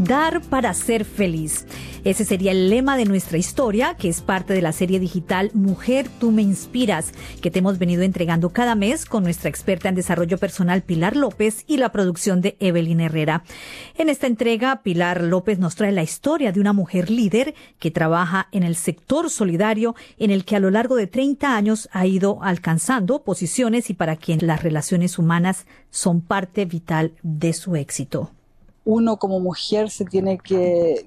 Dar para ser feliz. Ese sería el lema de nuestra historia, que es parte de la serie digital Mujer, tú me inspiras, que te hemos venido entregando cada mes con nuestra experta en desarrollo personal Pilar López y la producción de Evelyn Herrera. En esta entrega, Pilar López nos trae la historia de una mujer líder que trabaja en el sector solidario, en el que a lo largo de 30 años ha ido alcanzando posiciones y para quien las relaciones humanas son parte vital de su éxito. Uno como mujer se tiene que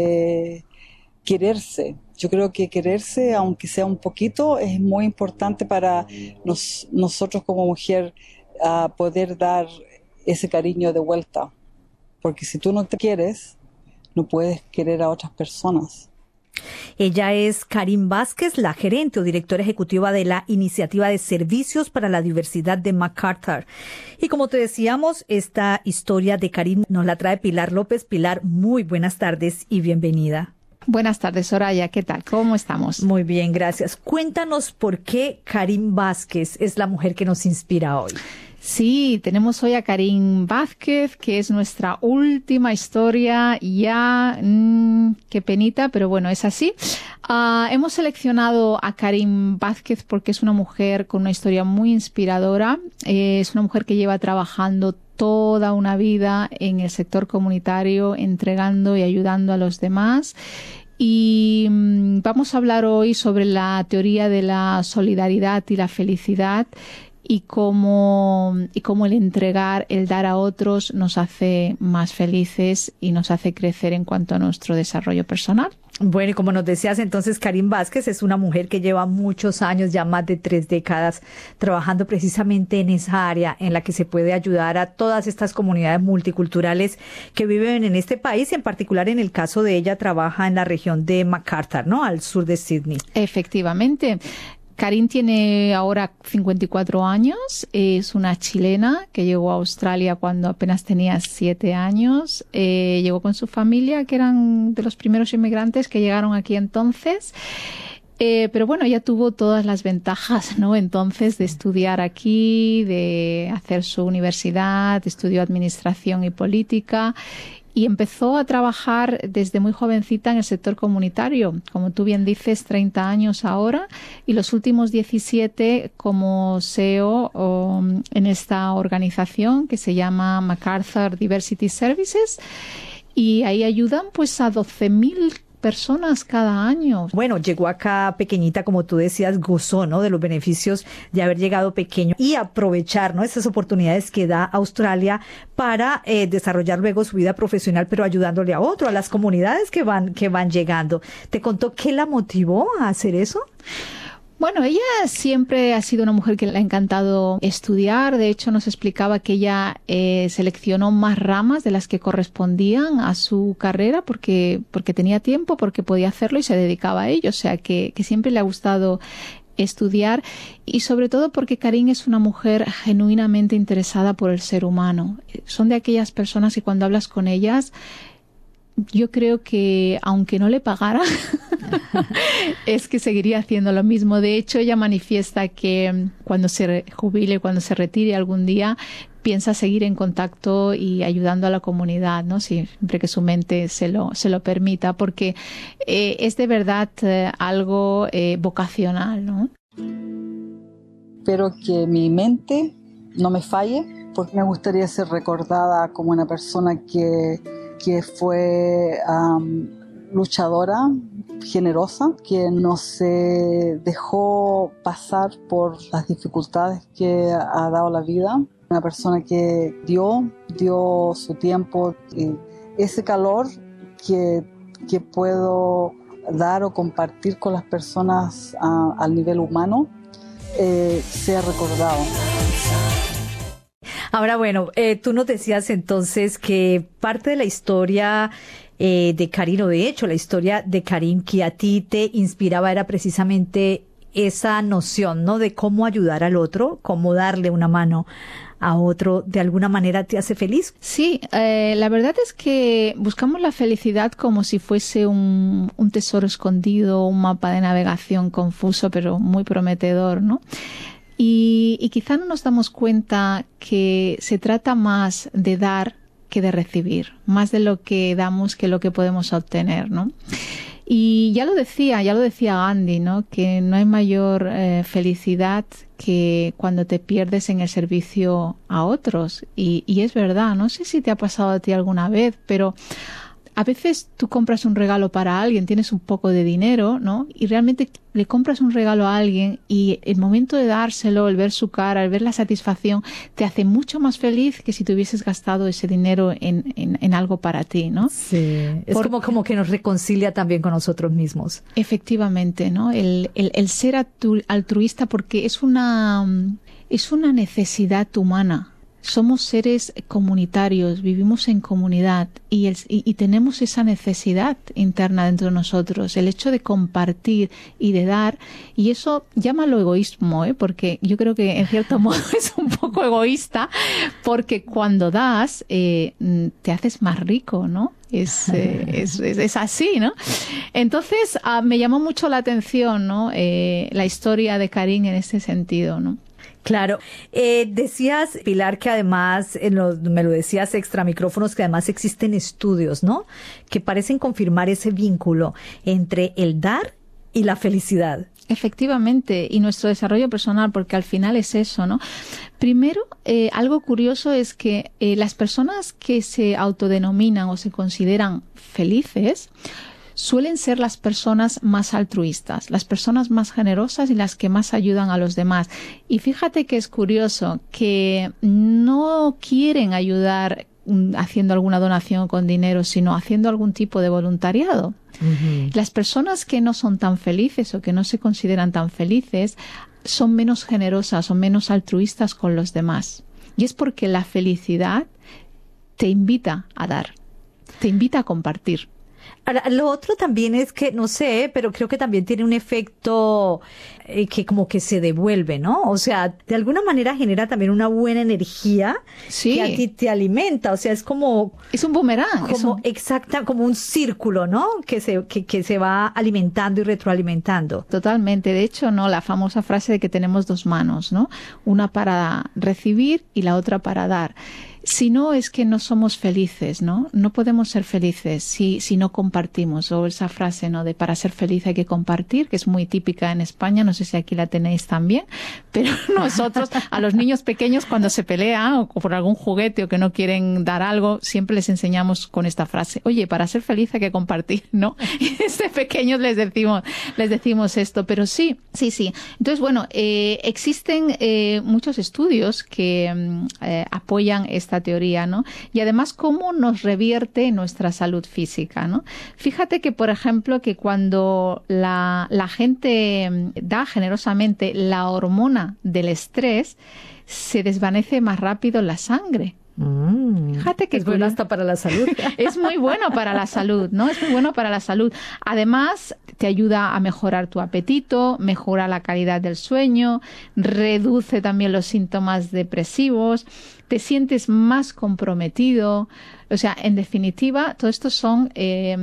quererse. Yo creo que quererse, aunque sea un poquito, es muy importante para nosotros como mujer poder dar ese cariño de vuelta. Porque si tú no te quieres, no puedes querer a otras personas. Ella es Karin Vázquez, la gerente o directora ejecutiva de la Iniciativa de Servicios para la Diversidad de MacArthur. Y como te decíamos, esta historia de Karin nos la trae Pilar López. Pilar, muy buenas tardes y bienvenida. Buenas tardes, Soraya. ¿Qué tal? ¿Cómo estamos? Muy bien, gracias. Cuéntanos por qué Karin Vázquez es la mujer que nos inspira hoy. Sí, tenemos hoy a Karin Vázquez, que es nuestra última historia. Ya, qué penita, pero bueno, es así. Hemos seleccionado a Karin Vázquez porque es una mujer con una historia muy inspiradora. Es una mujer que lleva trabajando toda una vida en el sector comunitario, entregando y ayudando a los demás. Y vamos a hablar hoy sobre la teoría de la solidaridad y la felicidad y cómo el entregar, el dar a otros nos hace más felices y nos hace crecer en cuanto a nuestro desarrollo personal. Bueno, y como nos decías, entonces Karin Vázquez es una mujer que lleva muchos años, ya más de 3 décadas, trabajando precisamente en esa área en la que se puede ayudar a todas estas comunidades multiculturales que viven en este país. En particular, en el caso de ella, trabaja en la región de MacArthur, ¿no? Al sur de Sydney. Efectivamente. Karin tiene ahora 54 años, es una chilena que llegó a Australia cuando apenas tenía 7 años. Llegó con su familia, que eran de los primeros inmigrantes que llegaron aquí entonces. Pero bueno, ella tuvo todas las ventajas, ¿no? Entonces, de estudiar aquí, de hacer su universidad, estudió administración y política. Y empezó a trabajar desde muy jovencita en el sector comunitario, como tú bien dices, 30 años ahora, y los últimos 17 como CEO en esta organización que se llama MacArthur Diversity Services, y ahí ayudan pues a 12.000 personas cada año. Bueno, llegó acá pequeñita, como tú decías, gozó, ¿no?, de los beneficios de haber llegado pequeño y aprovechar, ¿no?, esas oportunidades que da Australia para desarrollar luego su vida profesional, pero ayudándole a otro, a las comunidades que van llegando. ¿Te contó qué la motivó a hacer eso? Bueno, ella siempre ha sido una mujer que le ha encantado estudiar. De hecho, nos explicaba que ella seleccionó más ramas de las que correspondían a su carrera porque tenía tiempo, porque podía hacerlo y se dedicaba a ello. O sea, que siempre le ha gustado estudiar y sobre todo porque Karin es una mujer genuinamente interesada por el ser humano. Son de aquellas personas que cuando hablas con ellas, yo creo que aunque no le pagara, es que seguiría haciendo lo mismo. De hecho, ella manifiesta que cuando se jubile, cuando se retire algún día, piensa seguir en contacto y ayudando a la comunidad, ¿no? Siempre que su mente se lo permita, porque es de verdad algo vocacional, ¿no? Espero que mi mente no me falle, porque me gustaría ser recordada como una persona que fue luchadora, generosa, que no se dejó pasar por las dificultades que ha dado la vida. Una persona que dio su tiempo, y ese calor que puedo dar o compartir con las personas al nivel humano, sea recordado. Ahora, bueno, tú nos decías entonces que parte de la historia de Karin, o de hecho la historia de Karin que a ti te inspiraba, era precisamente esa noción, ¿no?, de cómo ayudar al otro, cómo darle una mano a otro, de alguna manera te hace feliz. Sí, la verdad es que buscamos la felicidad como si fuese un tesoro escondido, un mapa de navegación confuso, pero muy prometedor, ¿no? Y quizá no nos damos cuenta que se trata más de dar que de recibir, más de lo que damos que lo que podemos obtener, ¿no? Y ya lo decía Gandhi, ¿no? Que no hay mayor felicidad que cuando te pierdes en el servicio a otros. Y es verdad, no sé si te ha pasado a ti alguna vez, pero a veces tú compras un regalo para alguien, tienes un poco de dinero, ¿no? Y realmente le compras un regalo a alguien y el momento de dárselo, el ver su cara, el ver la satisfacción, te hace mucho más feliz que si te hubieses gastado ese dinero en algo para ti, ¿no? Sí, es como que nos reconcilia también con nosotros mismos. Efectivamente, ¿no? El ser altruista, porque es una necesidad humana. Somos seres comunitarios, vivimos en comunidad y tenemos esa necesidad interna dentro de nosotros, el hecho de compartir y de dar, y eso llámalo egoísmo, porque yo creo que en cierto modo es un poco egoísta, porque cuando das te haces más rico, ¿no? Es así, ¿no? Entonces me llamó mucho la atención, ¿no? La historia de Karim en ese sentido, ¿no? Claro. Decías, Pilar, que además, me lo decías extra micrófonos, que además existen estudios, ¿no? Que parecen confirmar ese vínculo entre el dar y la felicidad. Efectivamente, y nuestro desarrollo personal, porque al final es eso, ¿no? Primero, algo curioso es que las personas que se autodenominan o se consideran felices suelen ser las personas más altruistas, las personas más generosas y las que más ayudan a los demás. Y fíjate que es curioso que no quieren ayudar haciendo alguna donación con dinero, sino haciendo algún tipo de voluntariado. Uh-huh. Las personas que no son tan felices o que no se consideran tan felices son menos generosas, son menos altruistas con los demás. Y es porque la felicidad te invita a dar, te invita a compartir. Ahora, lo otro también es que, no sé, pero creo que también tiene un efecto que como que se devuelve, ¿no? O sea, de alguna manera genera también una buena energía que a ti te alimenta. O sea, es como... Es un boomerang. Como un círculo, ¿no? Que se va alimentando y retroalimentando. Totalmente. De hecho, ¿no? La famosa frase de que tenemos dos manos, ¿no? Una para recibir y la otra para dar. Si no, es que no somos felices, ¿no? No podemos ser felices si no compartimos. O esa frase, ¿no? De para ser feliz hay que compartir, que es muy típica en España. No sé si aquí la tenéis también. Pero nosotros, a los niños pequeños, cuando se pelean o por algún juguete o que no quieren dar algo, siempre les enseñamos con esta frase. Oye, para ser feliz hay que compartir, ¿no? Y desde pequeños les decimos esto. Pero sí. Entonces, bueno, existen muchos estudios que apoyan esta teoría, ¿no? Y además cómo nos revierte nuestra salud física, ¿no? Fíjate que, por ejemplo, que cuando la gente da generosamente, la hormona del estrés se desvanece más rápido en la sangre. Fíjate que es bueno hasta para la salud. Es muy bueno para la salud, ¿no? Es muy bueno para la salud. Además, te ayuda a mejorar tu apetito, mejora la calidad del sueño, reduce también los síntomas depresivos, te sientes más comprometido. O sea, en definitiva, todo esto son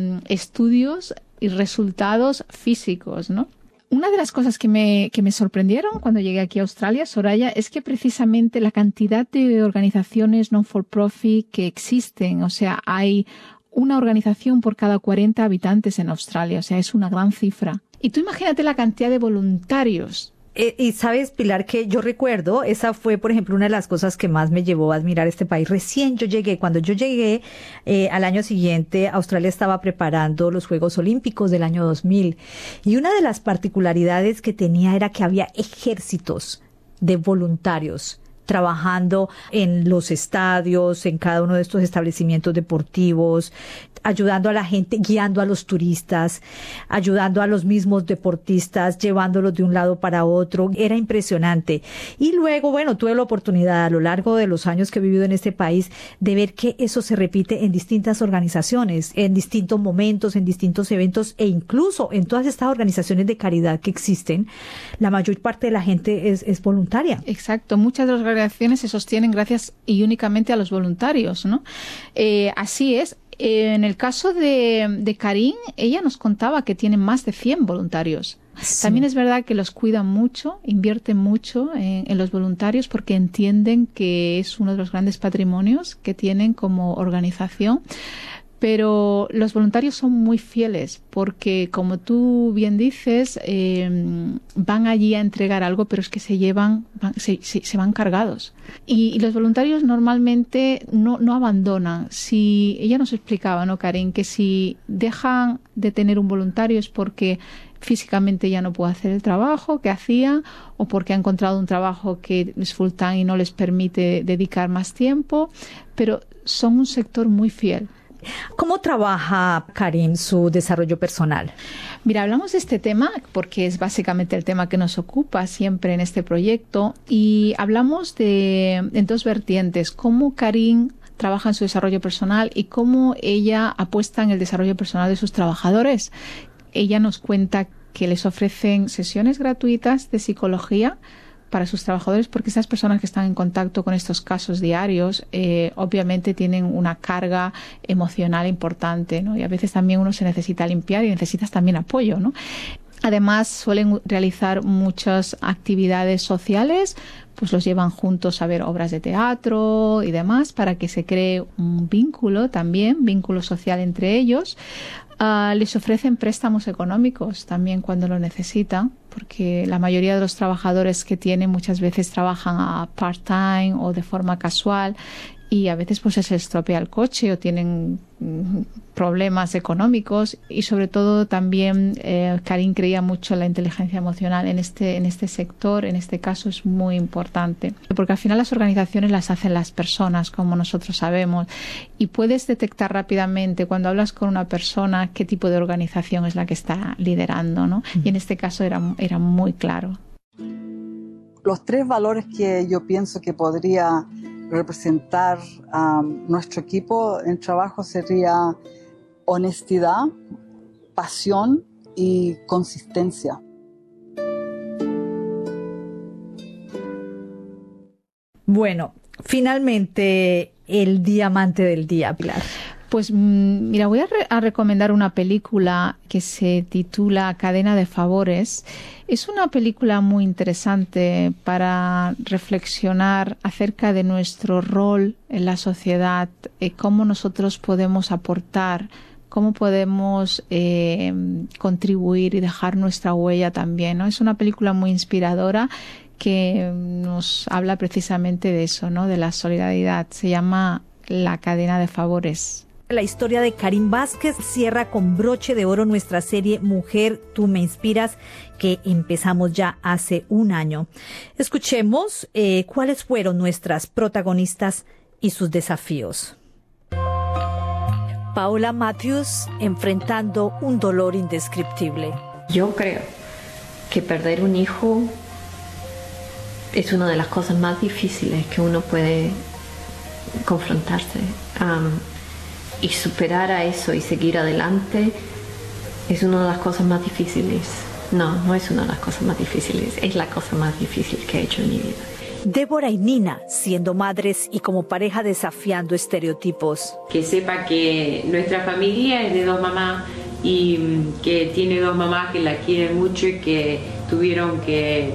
estudios y resultados físicos, ¿no? Una de las cosas que me sorprendieron cuando llegué aquí a Australia, Soraya, es que precisamente la cantidad de organizaciones non-for-profit que existen, o sea, hay una organización por cada 40 habitantes en Australia, o sea, es una gran cifra. Y tú imagínate la cantidad de voluntarios. Y sabes, Pilar, que yo recuerdo, esa fue, por ejemplo, una de las cosas que más me llevó a admirar este país. Cuando yo llegué al año siguiente, Australia estaba preparando los Juegos Olímpicos del año 2000. Y una de las particularidades que tenía era que había ejércitos de voluntarios trabajando en los estadios, en cada uno de estos establecimientos deportivos, ayudando a la gente, guiando a los turistas, ayudando a los mismos deportistas, llevándolos de un lado para otro. Era impresionante. Y luego, bueno, tuve la oportunidad a lo largo de los años que he vivido en este país de ver que eso se repite en distintas organizaciones, en distintos momentos, en distintos eventos e incluso en todas estas organizaciones de caridad que existen. La mayor parte de la gente es voluntaria. Exacto. Muchas de las organizaciones se sostienen gracias y únicamente a los voluntarios, ¿no? Así es. En el caso de Karim, ella nos contaba que tiene más de 100 voluntarios. Sí. También es verdad que los cuidan mucho, invierten mucho en los voluntarios porque entienden que es uno de los grandes patrimonios que tienen como organización. Pero los voluntarios son muy fieles porque, como tú bien dices, van allí a entregar algo, pero es que se van cargados. Y los voluntarios normalmente no abandonan. Si ella nos explicaba, ¿no, Karin? Que si dejan de tener un voluntario es porque físicamente ya no puede hacer el trabajo que hacía o porque ha encontrado un trabajo que es full time y no les permite dedicar más tiempo, pero son un sector muy fiel. ¿Cómo trabaja Karin su desarrollo personal? Mira, hablamos de este tema porque es básicamente el tema que nos ocupa siempre en este proyecto y hablamos en dos vertientes, cómo Karin trabaja en su desarrollo personal y cómo ella apuesta en el desarrollo personal de sus trabajadores. Ella nos cuenta que les ofrecen sesiones gratuitas de psicología para sus trabajadores porque esas personas que están en contacto con estos casos diarios obviamente tienen una carga emocional importante, ¿no? Y a veces también uno se necesita limpiar y necesitas también apoyo, ¿no? Además suelen realizar muchas actividades sociales, pues los llevan juntos a ver obras de teatro y demás para que se cree un vínculo social entre ellos. Les ofrecen préstamos económicos también cuando lo necesitan, porque la mayoría de los trabajadores que tienen muchas veces trabajan a part-time o de forma casual y a veces pues se les estropea el coche o tienen problemas económicos y sobre todo también Karin creía mucho en la inteligencia emocional en este sector, en este caso es muy importante porque al final las organizaciones las hacen las personas como nosotros sabemos y puedes detectar rápidamente cuando hablas con una persona qué tipo de organización es la que está liderando, ¿no? Y en este caso era muy claro. Los 3 valores que yo pienso que podría representar a nuestro equipo en trabajo sería honestidad, pasión y consistencia. Bueno, finalmente el diamante del día, Pilar. Pues mira, voy a recomendar una película que se titula Cadena de Favores. Es una película muy interesante para reflexionar acerca de nuestro rol en la sociedad, cómo nosotros podemos aportar, cómo podemos contribuir y dejar nuestra huella también, ¿no? Es una película muy inspiradora que nos habla precisamente de eso, ¿no? De la solidaridad. Se llama La Cadena de Favores. La historia de Karin Vázquez cierra con broche de oro nuestra serie Mujer, tú me inspiras, que empezamos ya hace un año. Escuchemos cuáles fueron nuestras protagonistas y sus desafíos. Paola Matthews enfrentando un dolor indescriptible. Yo creo que perder un hijo es una de las cosas más difíciles que uno puede confrontarse. Y superar a eso y seguir adelante es una de las cosas más difíciles. No es una de las cosas más difíciles, es la cosa más difícil que he hecho en mi vida. Débora y Nina, siendo madres y como pareja desafiando estereotipos. Que sepa que nuestra familia es de 2 mamás y que tiene 2 mamás que la quieren mucho y que tuvieron que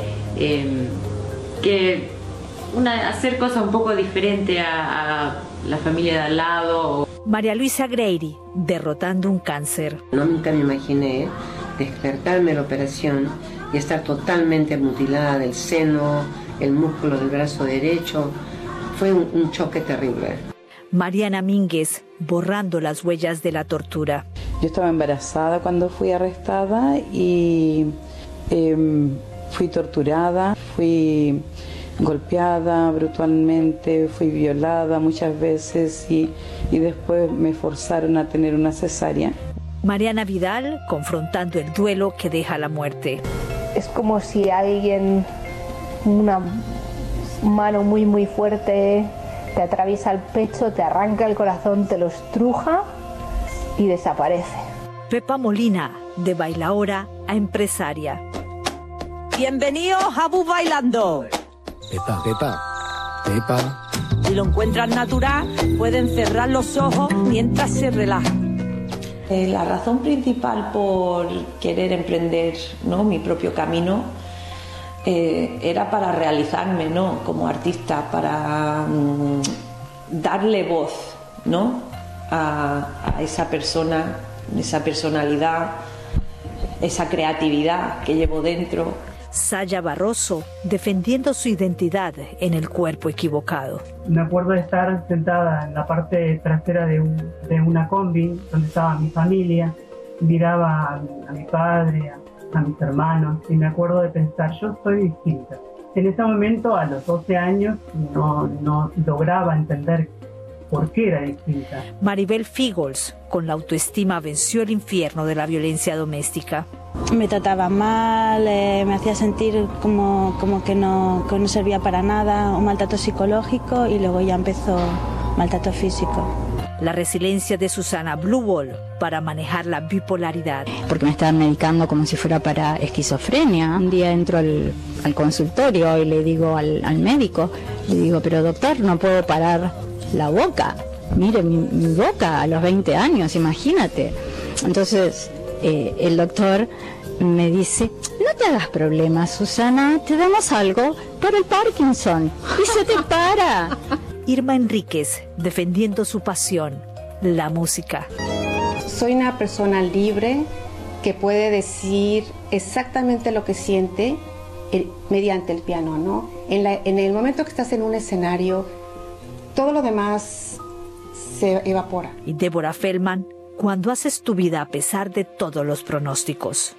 hacer cosas un poco diferentes a la familia de al lado. María Luisa Greiri, derrotando un cáncer. Nunca me imaginé despertarme de la operación y estar totalmente mutilada del seno, el músculo del brazo derecho. Fue un choque terrible. Mariana Mínguez, borrando las huellas de la tortura. Yo estaba embarazada cuando fui arrestada y fui torturada, fui golpeada brutalmente, fui violada muchas veces y después me forzaron a tener una cesárea. Mariana Vidal confrontando el duelo que deja la muerte. Es como si alguien, una mano muy muy fuerte, te atraviesa el pecho, te arranca el corazón, te lo estruja y desaparece. Pepa Molina, de bailaora a empresaria. Bienvenidos a Bus Bailando. Pepa. Si lo encuentran natural, pueden cerrar los ojos mientras se relajan. La razón principal por querer emprender, ¿no?, mi propio camino era para realizarme, ¿no?, como artista, para darle voz, ¿no?, a esa persona, esa personalidad, esa creatividad que llevo dentro. Saya Barroso, defendiendo su identidad en el cuerpo equivocado. Me acuerdo de estar sentada en la parte trasera de una combi donde estaba mi familia, miraba a mi padre, a mis hermanos, y me acuerdo de pensar, yo soy distinta. En ese momento, a los 12 años, no lograba entender por qué era distinta. Maribel Figols, con la autoestima, venció el infierno de la violencia doméstica. Me trataba mal, me hacía sentir como que no servía para nada, un maltrato psicológico, y luego ya empezó maltrato físico. La resiliencia de Susana Blueball para manejar la bipolaridad. Porque me estaban medicando como si fuera para esquizofrenia. Un día entro al consultorio y le digo al médico, le digo, pero doctor, no puedo parar la boca. Mire mi boca a los 20 años, imagínate. Entonces el doctor me dice, no te hagas problemas, Susana, te damos algo para el Parkinson y se te para. Irma Enríquez, defendiendo su pasión, la música. Soy una persona libre que puede decir exactamente lo que siente mediante el piano, ¿no? En el momento que estás en un escenario, todo lo demás se evapora. Y Débora Feldman, cuando haces tu vida a pesar de todos los pronósticos.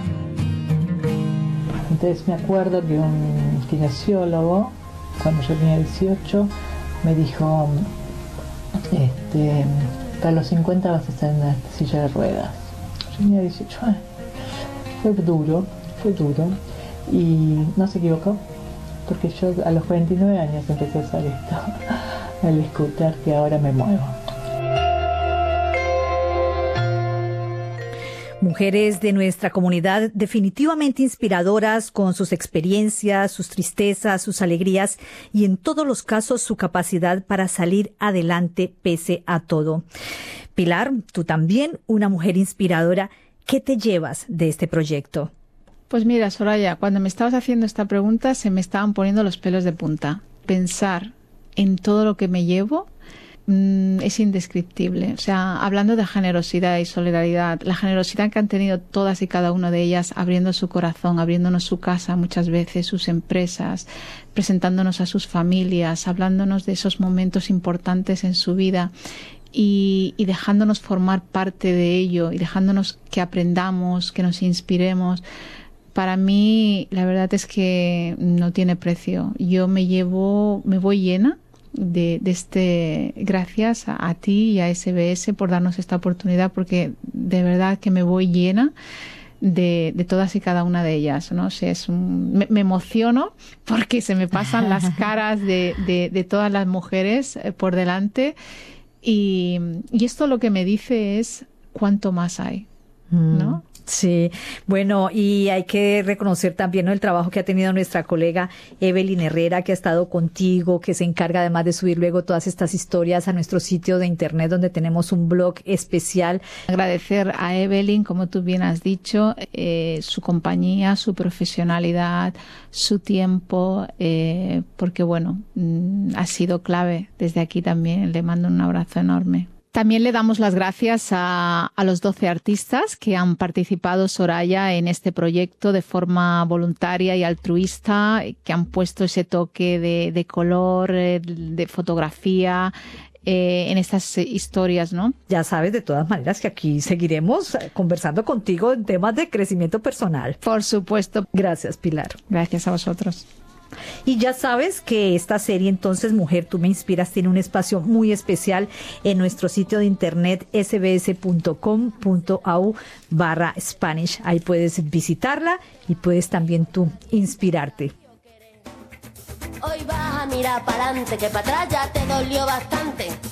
Entonces me acuerdo que un kinesiólogo, cuando yo tenía 18, me dijo, para los 50 vas a estar en una silla de ruedas. Yo tenía 18 años. Fue duro, y no se equivocó, porque yo a los 49 años empecé a usar esto, el scooter, que ahora me muevo. Mujeres de nuestra comunidad definitivamente inspiradoras con sus experiencias, sus tristezas, sus alegrías y en todos los casos su capacidad para salir adelante pese a todo. Pilar, tú también, una mujer inspiradora. ¿Qué te llevas de este proyecto? Pues mira, Soraya, cuando me estabas haciendo esta pregunta se me estaban poniendo los pelos de punta. Pensar en todo lo que me llevo es indescriptible. O sea, hablando de generosidad y solidaridad, la generosidad que han tenido todas y cada una de ellas, abriendo su corazón, abriéndonos su casa muchas veces, sus empresas, presentándonos a sus familias, hablándonos de esos momentos importantes en su vida y dejándonos formar parte de ello y dejándonos que aprendamos, que nos inspiremos. Para mí, la verdad es que no tiene precio. Yo me voy llena de gracias a ti y a SBS por darnos esta oportunidad, porque de verdad que me voy llena de todas y cada una de ellas, ¿no? O sea, me emociono porque se me pasan las caras de todas las mujeres por delante y esto lo que me dice es cuánto más hay, ¿no? Sí, bueno, y hay que reconocer también, ¿no?, el trabajo que ha tenido nuestra colega Evelyn Herrera, que ha estado contigo, que se encarga además de subir luego todas estas historias a nuestro sitio de internet donde tenemos un blog especial. Agradecer a Evelyn, como tú bien has dicho, su compañía, su profesionalidad, su tiempo, porque bueno, ha sido clave. Desde aquí también le mando un abrazo enorme. También le damos las gracias a los 12 artistas que han participado, Soraya, en este proyecto de forma voluntaria y altruista, que han puesto ese toque de color, de fotografía en estas historias, ¿no? Ya sabes, de todas maneras, que aquí seguiremos conversando contigo en temas de crecimiento personal. Por supuesto. Gracias, Pilar. Gracias a vosotros. Y ya sabes que esta serie, entonces, Mujer, tú me inspiras, tiene un espacio muy especial en nuestro sitio de internet sbs.com.au/Spanish. Ahí puedes visitarla y puedes también tú inspirarte. Hoy vas a mirar para adelante, que para atrás ya te dolió bastante.